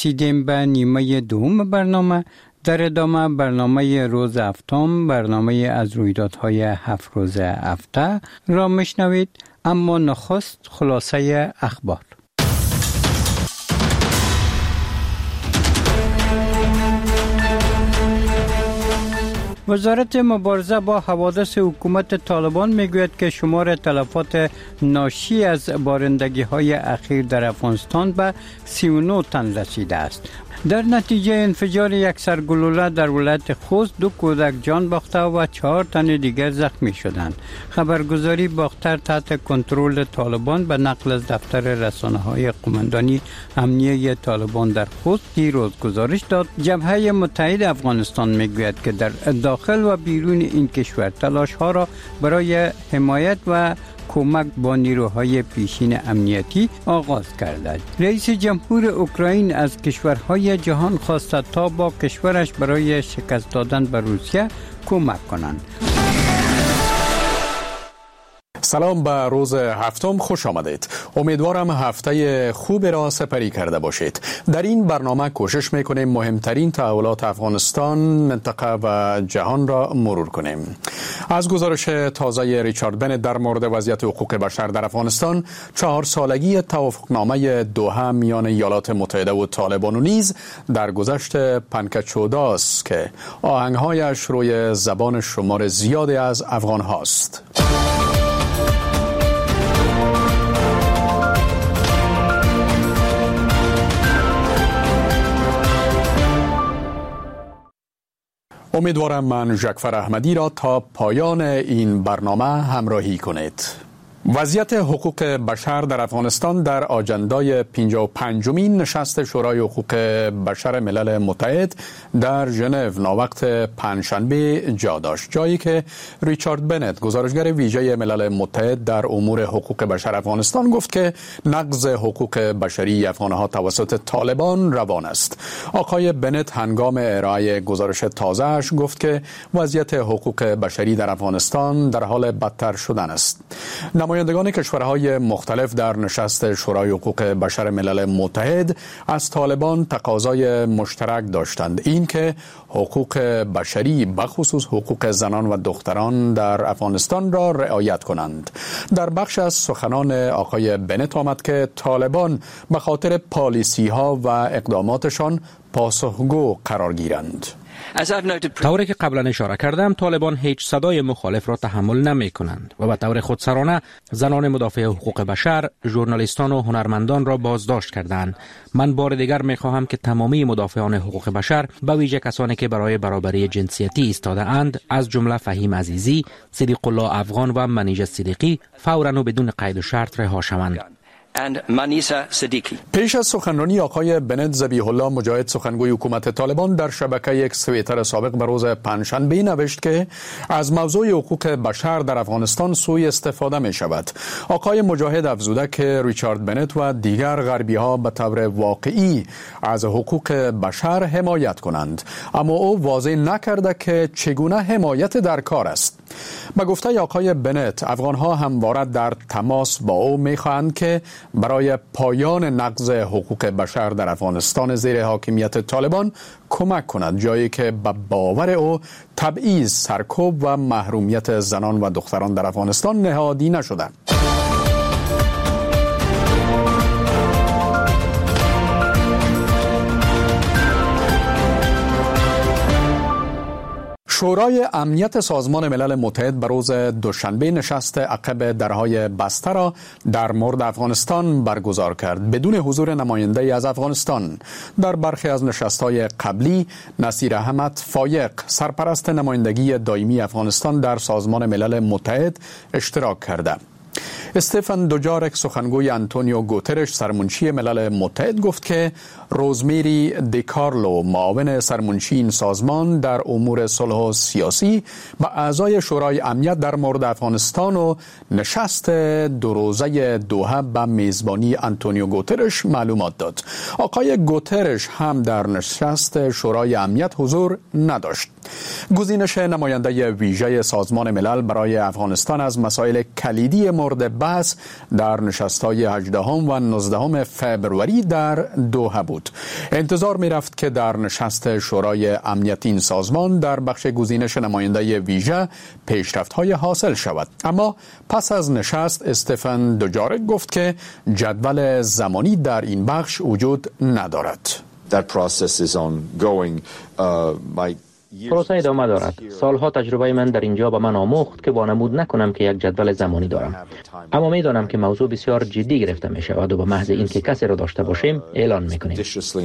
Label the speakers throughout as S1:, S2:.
S1: رسیدیم به نیمه دوم برنامه. در ادامه برنامه روز هفتم، برنامه از رویدادهای 7 روز هفته را میشنوید، اما نخست خلاصه اخبار. وزارت مبارزه با حوادث حکومت طالبان میگوید که شمار تلفات ناشی از بارندگی‌های اخیر در افغانستان به 39 تن رسیده است. در نتیجه انفجار یک سرگلوله در ولایت خوست 2 کودک جان باخته و 4 تن دیگر زخمی شدند. خبرگزاری باختر تحت کنترل طالبان به نقل از دفتر رسانه‌های قماندانی امنیه طالبان در خوست دیروز گزارش داد جبهه متحد افغانستان میگوید که در داخل و بیرون این کشور تلاش‌ها را برای حمایت و کمک با نیروهای پیشین امنیتی آغاز کرده. رئیس جمهور اوکراین از کشورهای جهان خواسته تا با کشورش برای شکست دادن به روسیه کمک کنند.
S2: سلام، به روز هفتم خوش آمدید. امیدوارم هفته خوب را سپری کرده باشید. در این برنامه کوشش میکنیم مهمترین تحولات افغانستان، منطقه و جهان را مرور کنیم. از گزارش تازه ریچارد بنت در مورد وضعیت حقوق بشر در افغانستان، 4 سالگی توافقنامه دوحه میان ایالات متحده و طالبان و نیز در گذشت پنکچوداست که آهنگهایش روی زبان شمار زیادی از افغان هاست. امیدوارم من ژکفر احمدی را تا پایان این برنامه همراهی کنید. وضعیت حقوق بشر در افغانستان در آجندای 55مین نشست شورای حقوق بشر ملل متحد در ژنو ناوقت پنجشنبه جا داشت، جایی که ریچارد بنت گزارشگر ویژه ملل متحد در امور حقوق بشر افغانستان گفت که نقض حقوق بشری افغانها توسط طالبان روان است. آقای بنت هنگام ارائه گزارش تازه‌اش گفت که وضعیت حقوق بشری در افغانستان در حال بدتر شدن است. نمایندگان کشورهای مختلف در نشست شورای حقوق بشر ملل متحد از طالبان تقاضای مشترک داشتند، این که حقوق بشری بخصوص حقوق زنان و دختران در افغانستان را رعایت کنند. در بخش از سخنان آقای بنت آمد که طالبان به خاطر پالیسی ها و اقداماتشان پاسخگو قرار گیرند.
S3: طوری که قبلا اشاره کردم، طالبان هیچ صدای مخالف را تحمل نمی کنند و به طور خودسرانه زنان مدافع حقوق بشر، ژورنالیستان و هنرمندان را بازداشت کردند. من بار دیگر می خواهم که تمامی مدافعان حقوق بشر، به ویژه کسانی که برای برابری جنسیتی ایستاده اند، از جمله فهیم عزیزی، صدیق الله افغان و منیژه صدیقی، فوراً و بدون قید و شرط رها شوند.
S2: پیش از سخنرانی آقای بنت، ذبیح الله مجاهد سخنگوی حکومت طالبان در شبکه یک توییتر سابق به روز پنجشنبه نوشت که از موضوع حقوق بشر در افغانستان سوء استفاده می شود. آقای مجاهد افزوده که ریچارد بنت و دیگر غربی ها به طور واقعی از حقوق بشر حمایت کنند، اما او واضح نکرده که چگونه حمایت در کار است. به گفته آقای بنت، افغان ها همواره در تماس با او می خواهند که برای پایان نقض حقوق بشر در افغانستان زیر حاکمیت طالبان کمک کند، جایی که به باور او تبعیض، سرکوب و محرومیت زنان و دختران در افغانستان نهادی نشده. شورای امنیت سازمان ملل متحد به روز دوشنبه نشست عقب درهای بسته را در مورد افغانستان برگزار کرد بدون حضور نماینده از افغانستان. در برخی از نشست‌های قبلی نصیر احمد فایق، سرپرست نمایندگی دائمی افغانستان در سازمان ملل متحد، اشتراک کرده. استفان دوجارک، سخنگوی آنتونیو گوترش سرمنشی ملل متحد، گفت که روزمیری دیکارلو، معاون سرمنشی این سازمان در امور صلح و سیاسی، به اعضای شورای امنیت در مورد افغانستان و نشست 2 روزه دوحه به میزبانی آنتونیو گوترش معلومات داد. آقای گوترش هم در نشست شورای امنیت حضور نداشت. گزینش نماینده ویژه سازمان ملل برای افغانستان از مسائل کلیدی مورد بحث در نشست‌های 18 و 19 فبروری در دوحه بود. انتظار می‌رفت که در نشست شورای امنیت این سازمان در بخش گزینش نماینده ویژه پیشرفت‌های حاصل شود، اما پس از نشست استفن دوجارک گفت که جدول زمانی در این بخش وجود ندارد.
S3: پروسه ادامه دارد. سالها تجربه من در اینجا به من آموخت که وانمود نکنم که یک جدول زمانی دارم، اما میدانم که موضوع بسیار جدی گرفته می شود و به محض اینکه کسی را داشته باشیم اعلان میکنیم.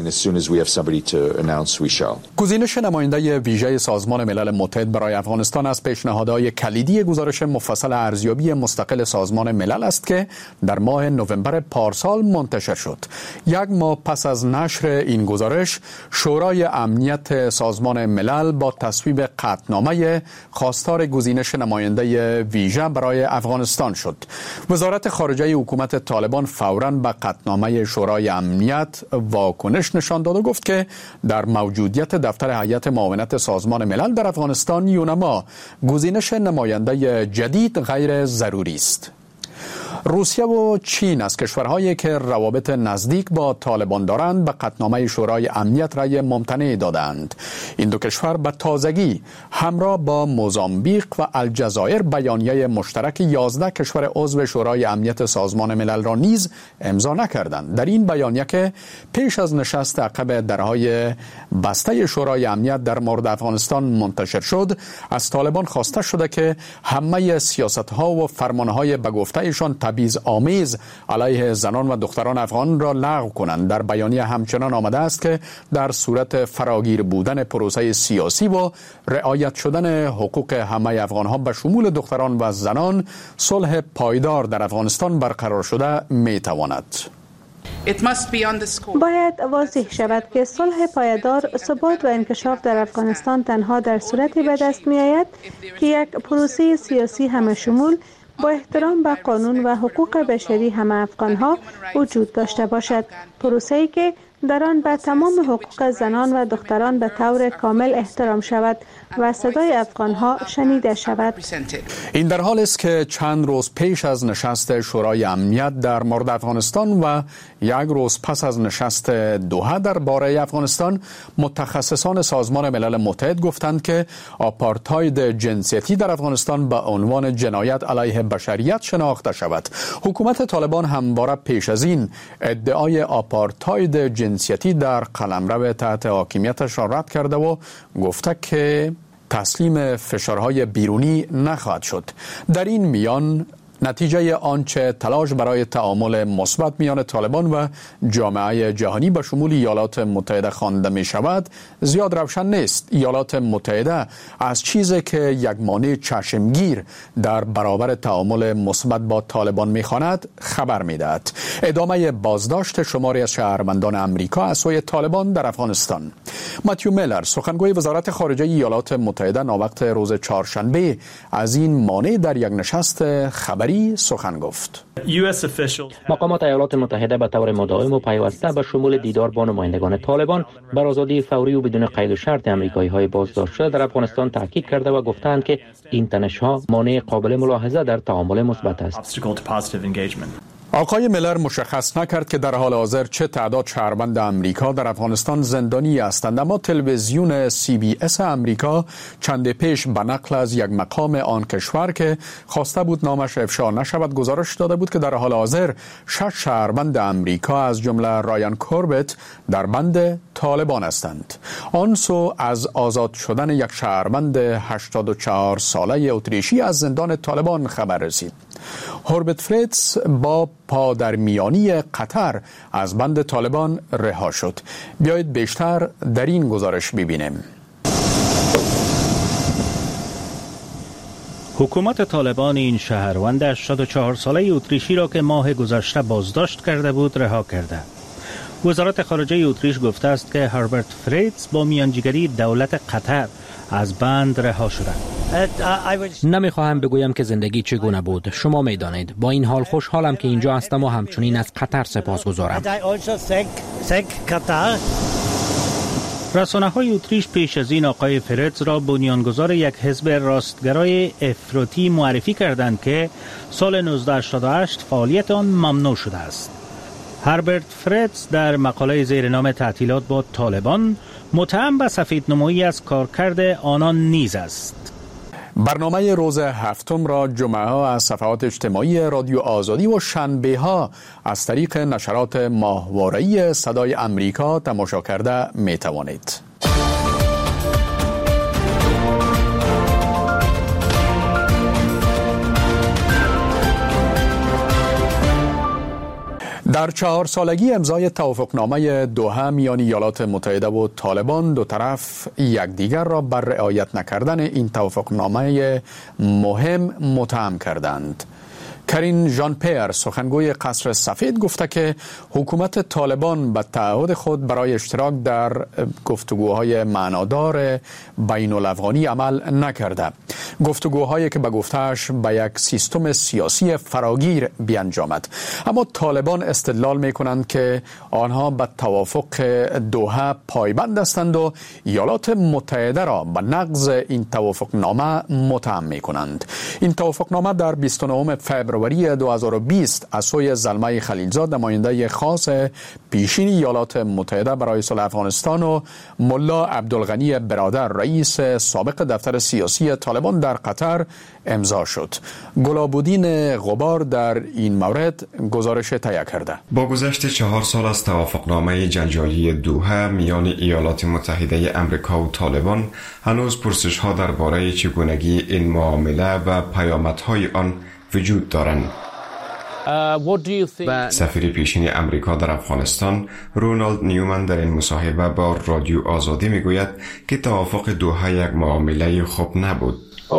S2: گزینش نماینده ویژه سازمان ملل متحد برای افغانستان از پیشنهادهای کلیدی گزارش مفصل ارزیابی مستقل سازمان ملل است که در ماه نوامبر پارسال منتشر شد. یک ماه پس از نشر این گزارش، شورای امنیت سازمان ملل با تصویب قطعنامه خواستار گزینش نماینده ویژه برای افغانستان شد. وزارت خارجه حکومت طالبان فوراً به قطعنامه شورای امنیت واکنش نشان داد و گفت که در موجودیت دفتر هیئت معاونت سازمان ملل در افغانستان یونما گزینش نماینده جدید غیر ضروری است. روسیه و چین از کشورهایی که روابط نزدیک با طالبان دارند به قطعنامه شورای امنیت رأی ممتنع دادند. این دو کشور به تازگی همراه با موزامبیق و الجزایر بیانیه مشترک 11 کشور عضو شورای امنیت سازمان ملل را نیز امضا نکردند. در این بیانیه که پیش از نشست عقب درهای بسته شورای امنیت در مورد افغانستان منتشر شد، از طالبان خواسته شده که همه سیاست‌ها و فرمان‌های به گفته ایشان تبعیض‌آمیز علیه زنان و دختران افغان را لغو کنند. در بیانیه همچنان آمده است که در صورت فراگیر بودن پروسه سیاسی و رعایت شدن حقوق همه افغان‌ها به شمول دختران و زنان، صلح پایدار در افغانستان برقرار شده می‌تواند.
S4: باید واضح شود که صلح پایدار، ثبات و انکشاف در افغانستان تنها در صورتی به دست می‌آید که یک پروسه سیاسی همه شمول با احترام به قانون و حقوق بشری همه افغان‌ها وجود داشته باشد. پروسه‌ای که در آن به تمام حقوق زنان و دختران به طور کامل احترام شود و صدای افغان‌ها شنیده شود.
S2: این در حال است که چند روز پیش از نشست شورای امنیت در مورد افغانستان و یک روز پس از نشست دوحه درباره افغانستان، متخصصان سازمان ملل متحد گفتند که آپارتاید جنسیتی در افغانستان به عنوان جنایت علیه بشریت شناخته شود. حکومت طالبان همواره پیش از این ادعای آپارتاید جنسیتی در قلمرو تحت حاکمیتش را رد کرده و گفته که تسلیم فشارهای بیرونی نخواهد شد. در این میان نتیجه آنچه تلاش برای تعامل مثبت میان طالبان و جامعه جهانی به شمول ایالات متحده خوانده می شود زیاد روشن نیست. ایالات متحده از چیزی که یک مانع چشمگیر در برابر تعامل مثبت با طالبان می خواند خبر می دهد. ادامه بازداشت شماری از شهروندان امریکا از سوی طالبان در افغانستان. ماتیو میلر، سخنگوی وزارت خارجه ایالات متحده، ناوقت روز چهارشنبه از این مانع در یک نشست خبری سخن گفت.
S3: مقامات ایالات متحده به طور مداوم و پیوسته به شمول دیدار با نمایندگان طالبان بر آزادی فوری و بدون قید و شرط امریکایی‌های بازداشت شده در افغانستان تاکید کرده و گفتند که این تنش‌ها مانع قابل ملاحظه در تعامل مثبت است.
S2: آقای میلر مشخص نکرد که در حال حاضر چه تعداد شهروند امریکا در افغانستان زندانی هستند، اما تلویزیون CBS امریکا چند پیش به نقل از یک مقام آن کشور که خواسته بود نامش افشا نشود گزارش داده بود که در حال حاضر 6 شهروند امریکا از جمله رایان کوربت در بند طالبان هستند. آن سو از آزاد شدن یک شهروند 84 ساله اتریشی از زندان طالبان خبر رسید. هوربت فریتز با پادرمیانی قطر از بند طالبان رها شد. بیایید بیشتر در این گزارش ببینیم.
S5: حکومت طالبان این شهروند 84 ساله اتریشی را که ماه گذشته بازداشت کرده بود رها کرده. وزارت خارجه اتریش گفته است که هربرت فریتز با میانجیگری دولت قطر از بند رها شده.
S3: نمیخواهم بگویم که زندگی چگونه بود. شما میدانید. با این حال خوشحالم که اینجا هستم و همچنین از قطر سپاسگزارم.
S5: رسانه‌های اتریش پیش از این آقای فرتز را بنیانگذار یک حزب راستگرای افراطی معرفی کردند که سال 1988 فعالیت آن ممنوع شده است. هربرت فرتز در مقاله زیر نام تعطیلات با طالبان متهم به سفیدنمایی از کارکرد آنان نیز است.
S2: برنامه روز هفتم را جمعه ها از صفحات اجتماعی رادیو آزادی و شنبه ها از طریق نشرات ماهواره‌ای صدای امریکا تماشا کرده می توانید. در 4 سالگی امضای توافقنامه دوحه میان ایالات متحده و طالبان، دو طرف یکدیگر را بر رعایت نکردن این توافقنامه مهم متهم کردند. کرین ژان پیر سخنگوی قصر سفید گفته که حکومت طالبان به تعهد خود برای اشتراک در گفتگوهای معنادار بین الافغانی عمل نکرده. گفتگوهایی که به گفتهش به یک سیستم سیاسی فراگیر بیانجامد. اما طالبان استدلال می کنند که آنها به توافق دوحه پایبند هستند و ایالات متحده را به نقض این توافقنامه متهم می کنند. این توافقنامه در 29 فوریه 2020 از سوی زلمه خلیلزاد، نماینده خاص پیشین ایالات متحده برای صلح افغانستان، و ملا عبدالغنی برادر، رئیس سابق دفتر سیاسی طالبان در قطر امضا شد. گلابودین غبار در این مورد گزارش تهیه کرده.
S6: با گذشت 4 سال از توافقنامه جنجالی دوحه میان ایالات متحده آمریکا و طالبان، هنوز پرسش‌ها درباره چگونگی این معامله و پیامدهای آن وجود دارند. سفیر پیشین امریکا در افغانستان رونالد نیومن در این مصاحبه با رادیو آزادی میگوید که توافق دوحه یک معامله خوب نبود.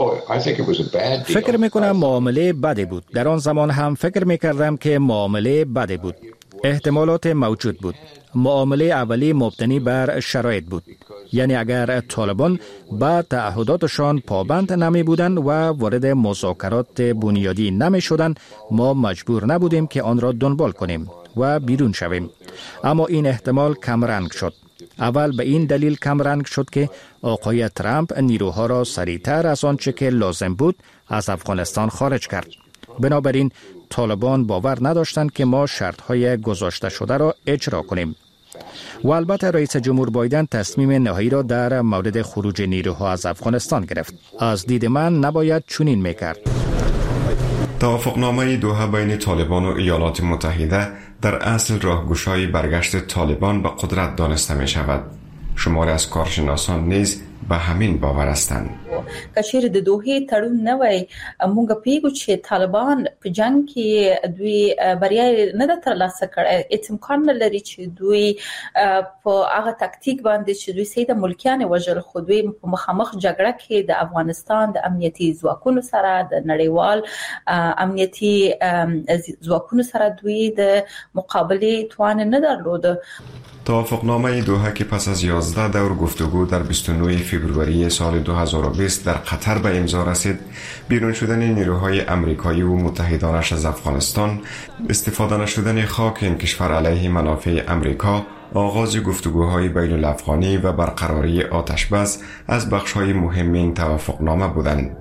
S7: فکر میکنم معامله بدی بود. در آن زمان هم فکر میکردم که معامله بدی بود. احتمالات موجود بود. معامله اولی مبتنی بر شرایط بود. یعنی اگر طالبان به تعهداتشان پابند نمی بودند و وارد مذاکرات بنیادی نمی شدند، ما مجبور نبودیم که آن را دنبال کنیم و بیرون شویم. اما این احتمال کمرنگ شد. اول به این دلیل کمرنگ شد که آقای ترامپ نیروها را سریعتر از آنچه که لازم بود از افغانستان خارج کرد. بنابراین طالبان باور نداشتند که ما شرطهای گذاشته شده را اجرا کنیم. و البته رئیس جمهور بایدن تصمیم نهایی را در مورد خروج نیروها از افغانستان گرفت. از دید من نباید چنین میکرد.
S6: توافقنامه دوحه بین طالبان و ایالات متحده در اصل راهگشای برگشت طالبان به قدرت دانسته می شود. شماری از کارشناسان نیز به همین باور هستند.
S8: کچیر د دوحه تړون نه وای، مونږ پیګو چې طالبان په جنگ کې دوی بریا نه د ترلاسه کړي. هیڅ امکان نه لري چې دوی په هغه تاکتیک باندې چې دوی سید ملکیان وژل، خو دوی په مخامخ جګړه کې د افغانستان د امنیتي ځواکونو سره، د نړیوال امنیتي ځواکونو سره دوی د مقابله توان نه درلود.
S6: توافقنامه دوحه که پس از 11 دور گفتگو در 29 فوریه سال 2020 در قطر به امضا رسید، بیرون شدن نیروهای امریکایی و متحدانش از افغانستان، استفاده نشدن خاک این کشور علیه منافع امریکا، آغاز گفتگوهای بین الافغانی و برقراری آتشبس از بخش‌های مهم این توافقنامه بودند.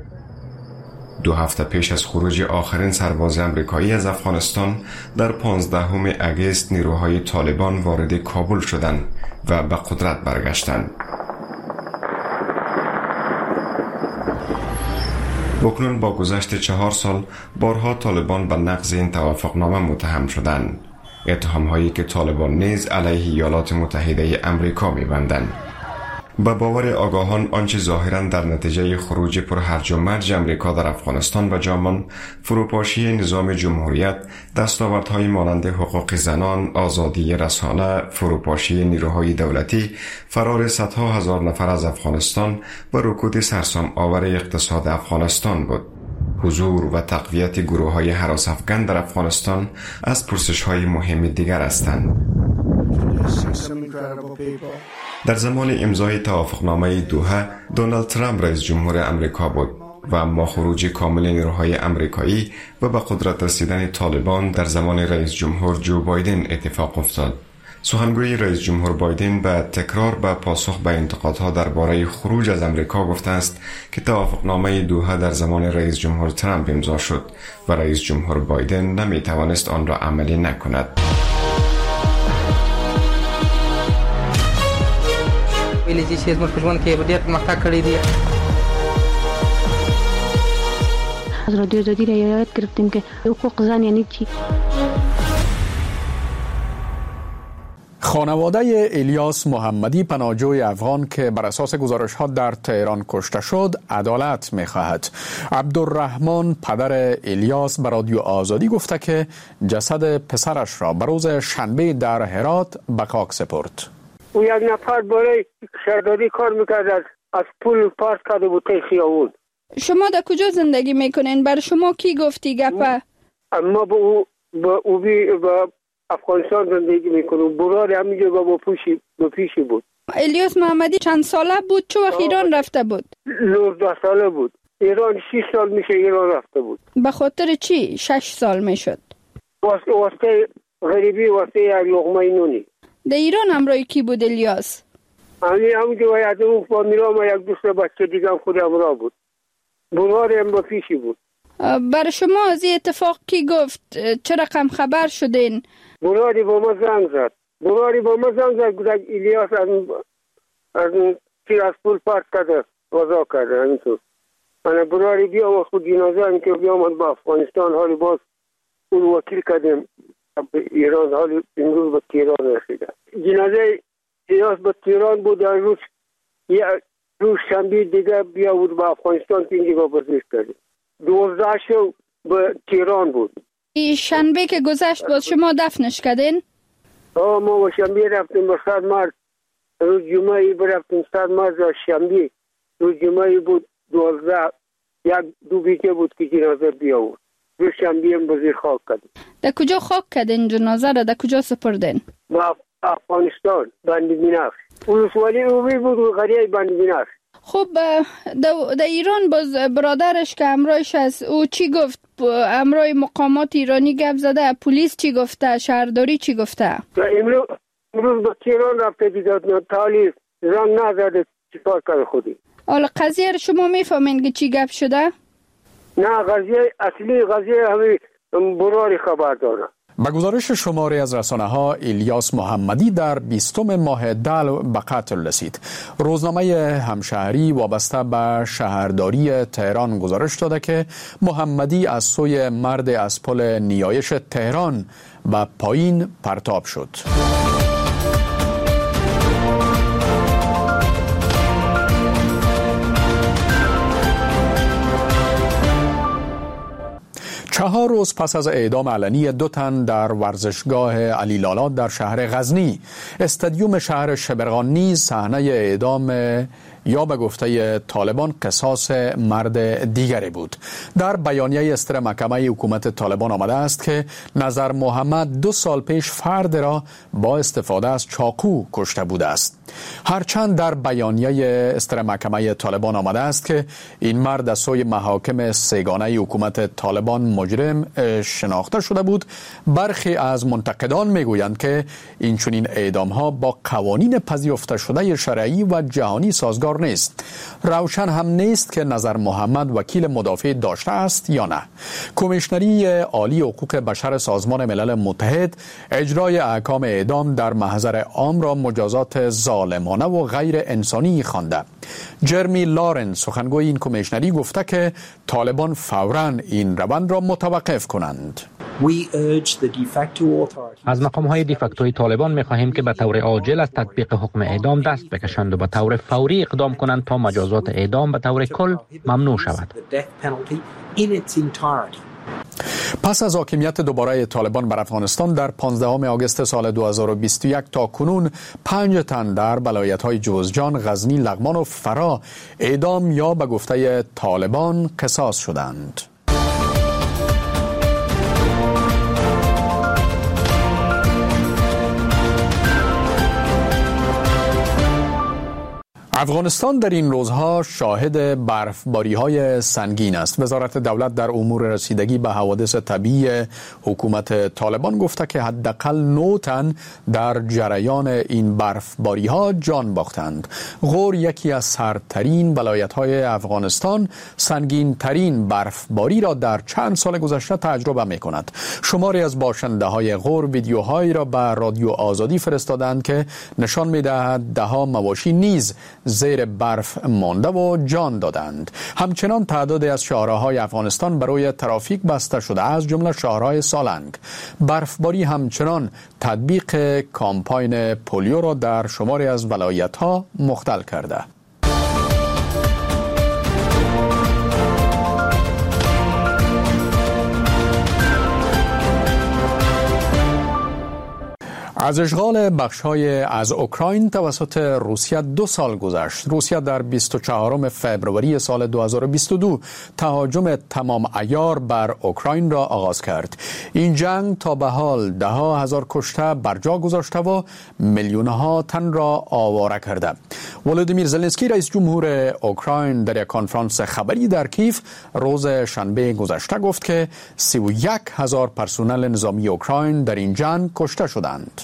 S6: 2 هفته پیش از خروج آخرین سرباز امریکایی از افغانستان، در 15 اگست نیروهای طالبان وارد کابل شدند و به قدرت برگشتند. اکنون با گذشت 4 سال بارها طالبان به نقض این توافقنامه متهم شدند. اتهام‌هایی که طالبان نیز علیه ایالات متحده آمریکا می‌بندند. به باور آگاهان آنچه ظاهراً در نتیجه خروج پرهرج و مرج امریکا در افغانستان به جامان، فروپاشی نظام جمهوریت، دستاوردهای مانند حقوق زنان، آزادی رسانه، فروپاشی نیروهای دولتی، فرار صدها هزار نفر از افغانستان و رکود سرسام آور اقتصاد افغانستان بود. حضور و تقویت گروه‌های هراس افغان در افغانستان از پرسش‌های مهم دیگر هستند. در زمان امضای توافقنامه دوحه، دونالد ترامپ رئیس جمهور امریکا بود و اما خروج کامل نیروهای امریکایی و به قدرت رسیدن طالبان در زمان رئیس جمهور جو بایدن اتفاق افتاد. سخنگوی رئیس جمهور بایدن به تکرار به پاسخ به انتقادها درباره خروج از امریکا گفته است که توافقنامه دوحه در زمان رئیس جمهور ترامپ امضا شد و رئیس جمهور بایدن نمی توانست آن را عملی نکند.
S9: از رادیو آزادی را یاد گرفتیم که حقوق زن یعنی چی.
S2: خانواده الیاس محمدی پناهجوی افغان که بر اساس گزارش‌ها در تهران کشته شد عدالت می‌خواهد. عبدالرحمن پدر الیاس به رادیو آزادی گفته که جسد پسرش را به روز شنبه در هرات به خاک سپرد.
S10: او یک نفر برای شهرداری کار می‌کرد، از پول پارک کرده بود خیابون.
S11: شما در کجا زندگی میکنین؟ بر شما کی گفتی گپه؟
S10: ما با افغانستان زندگی میکنم. برای همینجا با پیشی بود.
S11: الیاس محمدی چند ساله بود؟ چه وقت ایران رفته بود؟
S10: 19 ساله بود. ایران 6 سال میشه ایران رفته بود.
S11: به خاطر چی 6 سال میشد؟
S10: واسه غریبی، واسه یک لقمه نونی.
S11: در ایران همراه کی بود الیاس؟
S10: همونجا باید اون فامیلا ما یک دوست بچه دیگه هم خود همراه بود. برای هم با پیشی بود.
S11: بر شما از این اتفاق کی گفت؟ چه رقم خبر شدین؟
S10: برادی با ما زنگ زد. گفت الیاس از پول پارک کرده، وضع کرده. همینطور من برادی بیام و خود جنازه هم که بیام با افغانستان، حالی باز اون وکیل کردیم ایران، حالی امروز به تهران رسیده. جنازه الیاس به تهران بود. روز شنبه دیگه بیا بود به افغانستان که اینجا بازداشت کردیم. 12 شو به تهران بود.
S11: این شنبه که گذشت باز شما دفنش کردین؟
S10: ما با شنبه رفتیم به 100 مارس. روز جمعه برفتیم 100 مارس شنبه. روز جمعه بود 12. دو بیچه بود که جنازه بیا بود. روز شنبه هم بزیر خاک کردیم.
S11: در کجا خاک کردین جنازه را؟ در کجا سپردین؟
S10: با افغانستان، بند بینفش. ولسوالی روبی بود و قریه بند بینفش.
S11: خب در ایران باز برادرش که همراهش هست او چی گفت؟ همراه مقامات ایرانی گپ زده؟ پلیس چی گفته؟ شهرداری چی گفته؟
S10: امروز به تهران رفته دیگه، تالی زنگ نزده چیکار کرده خودی.
S11: حالا قضیه رو شما میفهمین که چی گپ شده؟
S10: نه، اصلی قضیه همین براری خبر داره.
S2: به گزارش شماری از رسانه‌ها الیاس محمدی در 20 ماه دل به قتل رسید. روزنامه همشهری وابسته به شهرداری تهران گزارش داده که محمدی از سوی مرد از پل نیایش تهران به پایین پرتاب شد. چهار روز پس از اعدام علنی 2 تن در ورزشگاه علی لالا در شهر غزنی، استادیوم شهر شبرغان نیز صحنه اعدام یا به گفته طالبان قصاص مرد دیگری بود. در بیانیه اصدر محکمه حکومت طالبان آمده است که نظر محمد 2 سال پیش فرد را با استفاده از چاقو کشته بوده است. هرچند در بیانیه اصدر محکمه طالبان آمده است که این مرد از سوی محاکم سگانه حکومت طالبان مجرم شناخته شده بود، برخی از منتقدان میگویند که این چنین اعدام‌ها با قوانین پذیرفته شده شرعی و جهانی سازگار نیست. روشن هم نیست که نظر محمد وکیل مدافع داشته است یا نه. کمیشنری عالی حقوق بشر سازمان ملل متحد اجرای احکام اعدام در محضر عام را مجازات ظالمانه و غیر انسانی خوانده. جرمی لارنس سخنگوی این کمیشنری گفته که طالبان فوراً این روند را متوقف کنند.
S3: از مقام‌های دیفکتوی طالبان می‌خواهیم که به طور عاجل از تطبیق حکم اعدام دست بکشند و به طور فوری اقدام کنند تا مجازات اعدام به طور کل ممنوع شود.
S2: پس از حاکمیت دوباره طالبان بر افغانستان در 15 آگوست سال 2021 تا کنون 5 تن در ولایت‌های جوزجان، غزنی، لغمان و فرا اعدام یا به گفته طالبان قصاص شدند. افغانستان در این روزها شاهد برفباری‌های سنگین است. وزارت دولت در امور رسیدگی به حوادث طبیعی حکومت طالبان گفته که حداقل 9 تن در جریان این برفباری‌ها جان باختند. غور یکی از سردترین ولایت‌های افغانستان سنگین‌ترین برفباری را در چند سال گذشته تجربه می‌کند. شماری از باشنده‌های غور ویدیوهایی را به رادیو آزادی فرستادند که نشان می‌دهد ده‌ها مواشی نیز زیر برف مانده و جان دادند. همچنان تعدادی از شاهراهای افغانستان برای ترافیک بسته شده، از جمله شاهراه سالنگ. برفباری همچنان تطبیق کامپاین پولیو را در شماری از ولایت‌ها مختل کرده. از اشغال بخش‌های از اوکراین توسط روسیه 2 سال گذشت. روسیه در 24 فوریه سال 2022 تهاجم تمام عیار بر اوکراین را آغاز کرد. این جنگ تا به حال 10,000 کشته بر جا گذاشته و میلیون‌ها تن را آواره کرده. ولودیمیر زلنسکی رئیس جمهور اوکراین در یک کنفرانس خبری در کیف روز شنبه گذشته گفت که 31,000 پرسنل نظامی اوکراین در این جنگ کشته شدند.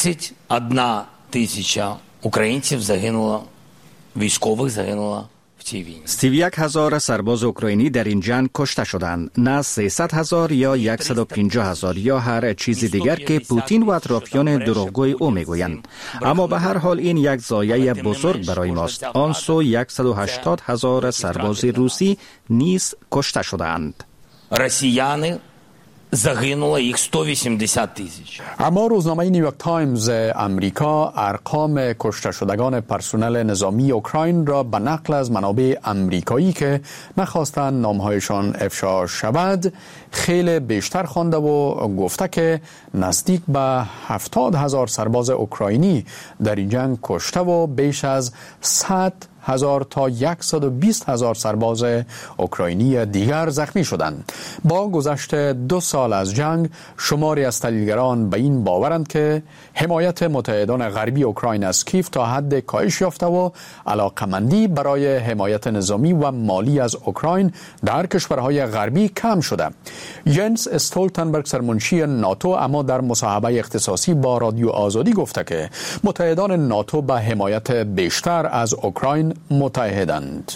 S12: 31 тисяча українців загинуло, військових загинуло в цій війні.
S7: 31,000 سرباز اوکراینی در این جنگ کشته شدند. نه 300,000 یا 150,000 یا هر چیز دیگر که پوتین و اطرافیان دروغگوی او میگویند. اما به هر حال این یک ضایعه بزرگ برای ماست. آن سو 180,000 سرباز روسی نیز کشته شدند.
S12: رسیяни загинуло їх 180 тисяч.
S2: اما روزنامه نیویورک تایمز امریکا ارقام کشته شدگان پرسنل نظامی اوکراین را به نقل از منابع امریکایی که نخواستند نامهایشان افشا شود خیلی بیشتر خوانده و گفته که نزدیک به 70,000 سرباز اوکراینی در این جنگ کشته و بیش از 100,000 تا 120,000 سرباز اوکراینی دیگر زخمی شدند. با گذشت 2 سال از جنگ شماری از تحلیلگران به این باورند که حمایت متحدان غربی اوکراین از کیف تا حد کاهش یافته و علاقمندی برای حمایت نظامی و مالی از اوکراین در کشورهای غربی کم شده. ینس استولتنبرگ سرمنشی ناتو اما در مصاحبه اختصاصی با رادیو آزادی گفته که متحدان ناتو به حمایت بیشتر از اوکراین متحدند.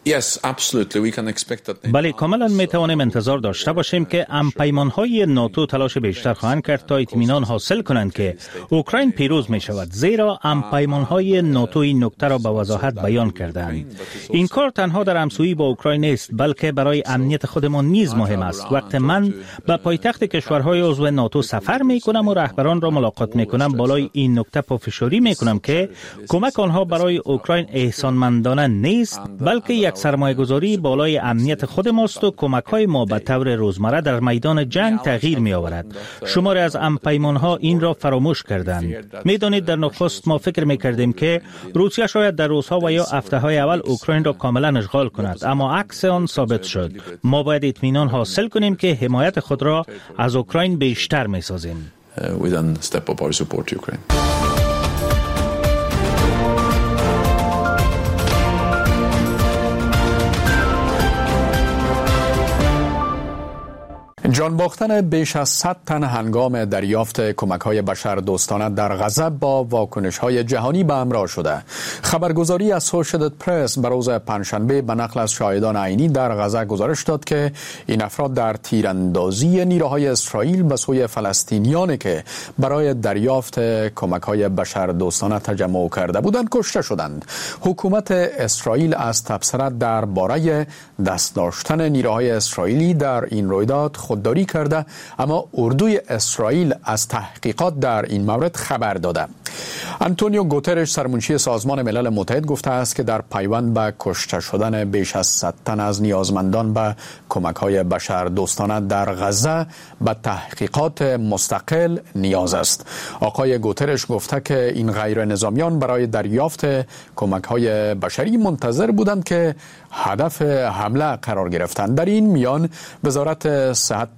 S5: بله، کاملا می توانیم انتظار داشته باشیم که همپیمان‌های ناتو تلاش بیشتر خواهند کرد تا اطمینان حاصل کنند که اوکراین پیروز می شود، زیرا همپیمان‌های ناتو این نکته را به وضاحت بیان کردند. این کار تنها در همسویی با اوکراین نیست، بلکه برای امنیت خودمان نیز مهم است. وقتی من به پایتخت کشورهای عضو ناتو سفر می کنم و رهبران را ملاقات می کنم، بالای این نکته پافشاری می کنم که کمک آنها برای اوکراین احسانمندانه نیست، بلکه یک سرمایه‌گذاری بالای امنیت خود ماست و کمک‌های ما به طور روزمره در میدان جنگ تغییر می‌آورد. شماری از همپیمان‌ها این را فراموش کردند. می‌دانید در نخست ما فکر می‌کردیم که روسیه شاید در روزها و یا هفته‌های اول اوکراین را کاملا اشغال کند، اما عکس آن ثابت شد. ما باید اطمینان حاصل کنیم که حمایت خود را از اوکراین بیشتر می‌سازیم.
S2: جان باختن بیش از 100 تن هنگام دریافت کمک‌های بشردوستانه در غزه با واکنش‌های جهانی به همراه شده. خبرگزاری اسوسییتد پرس به روز پنجشنبه به نقل از شاهدان عینی در غزه گزارش داد که این افراد در تیراندازی نیروهای اسرائیل به سوی فلسطینیانی که برای دریافت کمک‌های بشردوستانه تجمع کرده بودند کشته شدند. حکومت اسرائیل از تبصره درباره دست داشتن نیروهای اسرائیلی در این رویداد خودداری کرده، اما اردوی اسرائیل از تحقیقات در این مورد خبر داده. آنتونیو گوترش سرمنشی سازمان ملل متحد گفته است که در پیوند به کشته شدن بیش از 100 تن از نیازمندان به کمک‌های بشردوستانه در غزه به تحقیقات مستقل نیاز است. آقای گوترش گفته که این غیر نظامیان برای دریافت کمک‌های بشری منتظر بودند که هدف حمله قرار گرفتند. در این میان وزارت صحت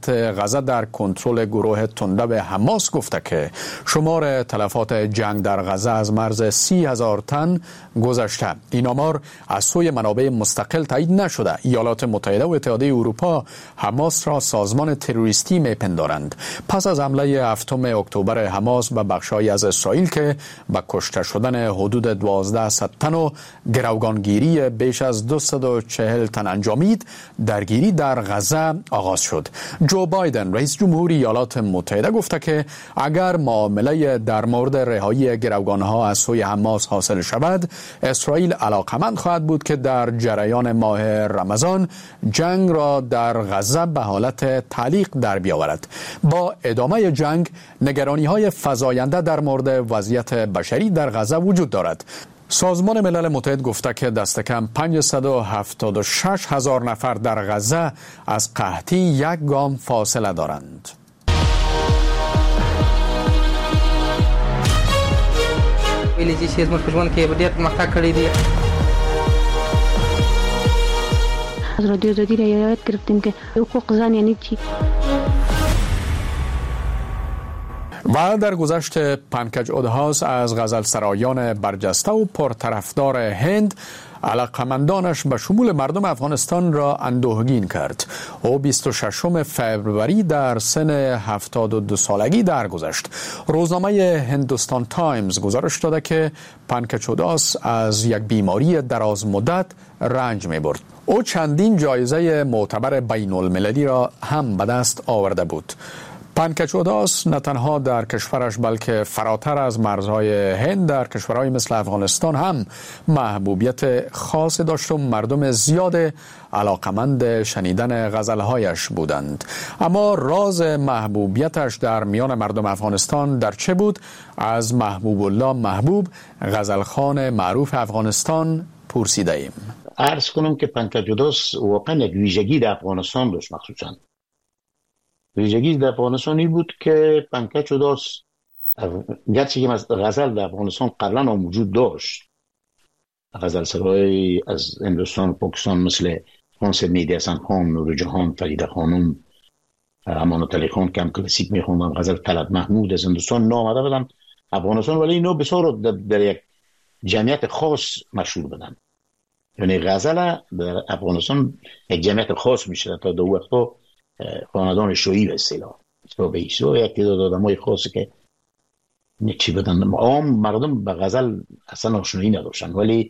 S2: وضعیت غزه در کنترل گروه تندرو حماس گفته که شمار تلفات جنگ در غزه از مرز 30,000 تن گذشته. این آمار از سوی منابع مستقل تایید نشده. ایالات متحده و اتحادیه اروپا حماس را سازمان تروریستی میپندارند پس از حمله 7 اکتبر حماس به بخش‌هایی از اسرائیل که با کشته شدن حدود 1200 تن و گروگانگیری بیش از 240 تن انجامید، درگیری در غزه آغاز شد. جو بایدن رئیس جمهور ایالات متحده گفته که اگر معامله در مورد رهایی گروگانها از سوی حماس حاصل شود، اسرائیل علاقمند خواهد بود که در جریان ماه رمضان جنگ را در غزه به حالت تعلیق در بیاورد. با ادامه جنگ نگرانی‌های فزاینده در مورد وضعیت بشری در غزه وجود دارد. سازمان ملل متحد گفته که دست کم 576,000 نفر در غزه از قحطی یک گام فاصله دارند.
S9: از رادیو آزادی را یاد گرفتیم که حقوق زن یعنی چی.
S2: و در گذشت پنکج اودهاس از غزلسرایان برجسته و پرطرفدار هند علاقمندانش به شمول مردم افغانستان را اندوهگین کرد. او 26 فوریه در سن 72 سالگی درگذشت. روزنامه هندوستان تایمز گزارش داده که پنکج اودهاس از یک بیماری دراز مدت رنج می برد. او چندین جایزه معتبر بین المللی را هم به دست آورده بود. پنکج اودهاس نه تنها در کشورش بلکه فراتر از مرزهای هند در کشورهای مثل افغانستان هم محبوبیت خاص داشت و مردم زیاد علاقمند شنیدن غزلهایش بودند. اما راز محبوبیتش در میان مردم افغانستان در چه بود؟ از محبوب الله محبوب، غزلخوان معروف افغانستان، پرسیده ایم.
S13: عرض کنم که پنکج اودهاس واقعا یک ویژگی در افغانستان داشت. مخصوصا ویژگی در افغانستان این بود که پنکج اودهاس گرچه که غزل در افغانستان قبلا هم وجود داشت، غزل سرای از هندوستان و پاکستان مثل خانسر مهدی حسن خان، نور جهان، فریده خانم، امانت علی خان که هم کلاسیک میخوندن، غزل طلعت محمود از هندوستان آمده بودن افغانستان، ولی اینا بسیار در یک جمعیت خاص مشهور بدن. یعنی غزل در افغانستان یک جمعیت خاص میشه تا دو وقتا خاندان شویی به اصطلاح به ایشو یک تعداد آدمای خاصی که چی بدن عام مردم به غزل اصلا آشنایی نداشتن، ولی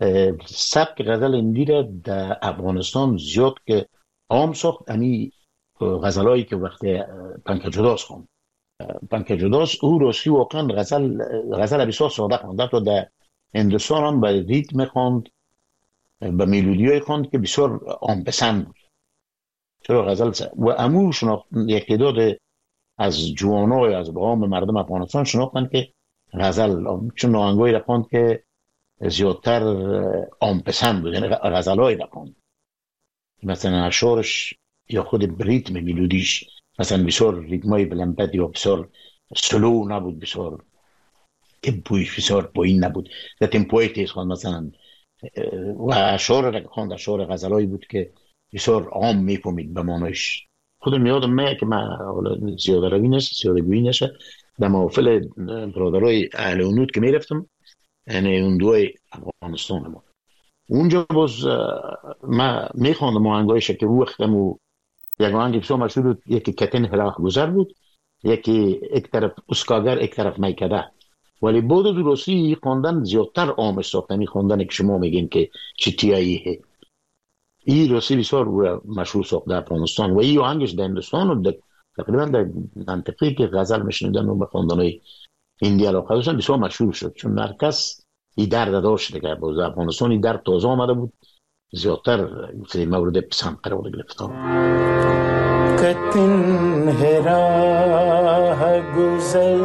S13: سبک غزل هندی را در افغانستان زیاد که عام ساخت. یعنی غزلایی که وقتی پنکج اودهاس خوند، پنکج اودهاس او راستی واقعا غزل بسیار ساده خوند، حتی در هندوستان هم به ریتم خوند، به ملودیای خوند که بسیار عام پسند بود. چرا غزل و امو شناخت یک تعداد از جوانای از عام مردم افغانستان شناختن که غزل چون آهنگایی را خواند که زیادتر عام پسند بود، یعنی غزلایی را خواند مثلا اشعارش یا خود ریتم ملودیش مثلا بسیار ریتمای بلند یا بسیار سلو نبود، بسیار تمپویش بسیار پایین نبود، در تمپوی تیز خواند مثلا. و اشعار را خواند اشعار غزلایی بود که بسیار عام میفهمید به معنیش. خودم یادم میاد که من زیاده گویی نشه در محافل برادرای اهل اونود که میرفتم، یعنی اون دوی افغانستان ما اونجا باز من میخواندم آهنگایش که وقتم و یک آهنگ بسیار مشهور بود، یکی کتن هراخ گذر بود، یکی یک طرف اسکاگر یک طرف میکده، ولی بود درستی خواندن زیادتر عام ساختن خواندن که شما میگین که چیتیاییه این راستی بسیار مشهور ساخت در افغانستان و این آهنگش در هندوستان و تقریبا در منطقه‌ای که غزل میشنیدن و به خواندن‌های هندی علاقه داشتن بسیار مشهور شد، چون هر کس این درد داشت که باز افغانستان این درد تازه آمده بود، زیادتر مورد پسند قرار گرفت.
S14: کتن هراه گذر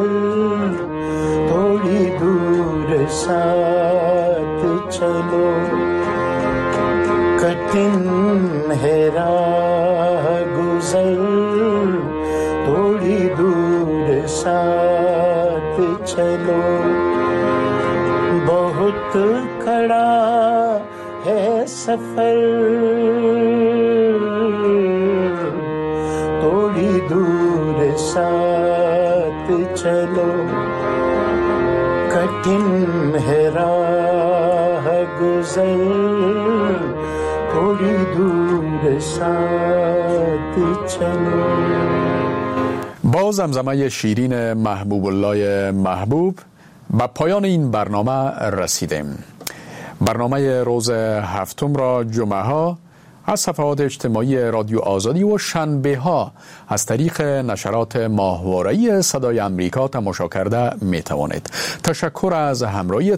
S14: توڑی دور ساتھ چلو، کٹن ہے راہ گزر تھوڑی دور ساتھ چلو، بہت کھڑا ہے سفر تھوڑی साथ चलो कठिन है राह गुजर थोड़ी दूर साथ चलो.
S2: با زمزمه شیرین محبوب الله محبوب به پایان این برنامه رسیدیم. برنامه روز هفتم را جمعه ها از صفحات اجتماعی رادیو آزادی و شنبه ها از طریق نشرات ماهواره‌ای صدای امریکا تماشا کرده می توانید. تشکر از همراهی